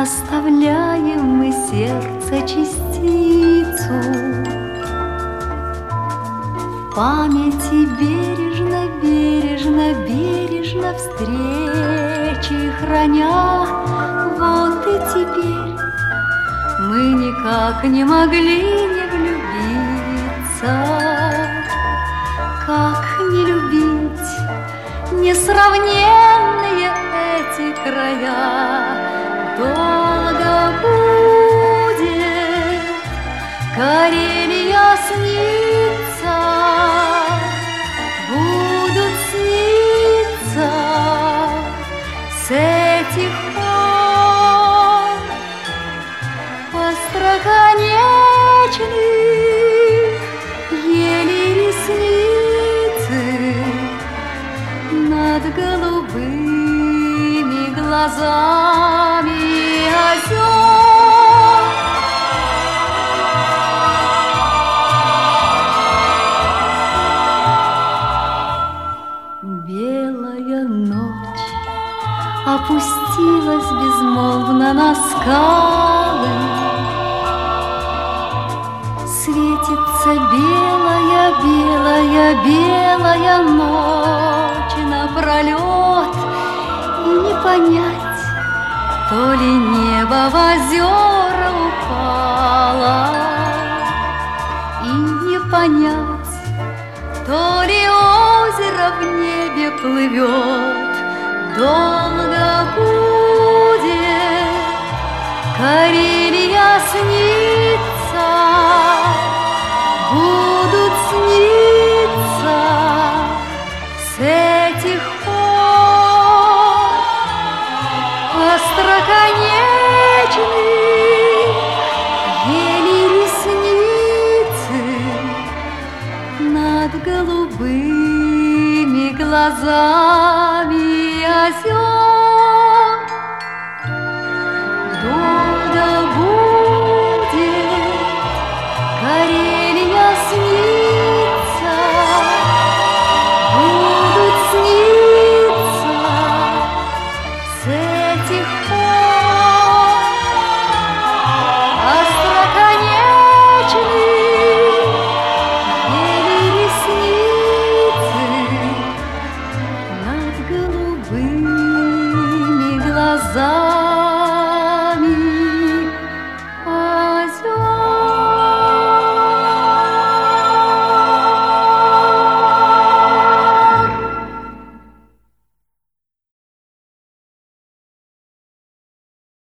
оставляем мы сердце частицу. В памяти бережно, бережно, бережно встречи храня. Вот и теперь мы никак не могли не влюбиться. Как не любить несравненные эти края? Долго будет Карелия снится, будут сниться с этих пор остроконечных еле ресницы над голубыми глазами озер. Белая ночь опустилась безмолвно на скалы. Светится белая, белая, белая ночь напролет, и не понять, то ли небо в озера упало, и не понять, то ли озеро в небе плывет. Долго будет Карелия снится, будут сниться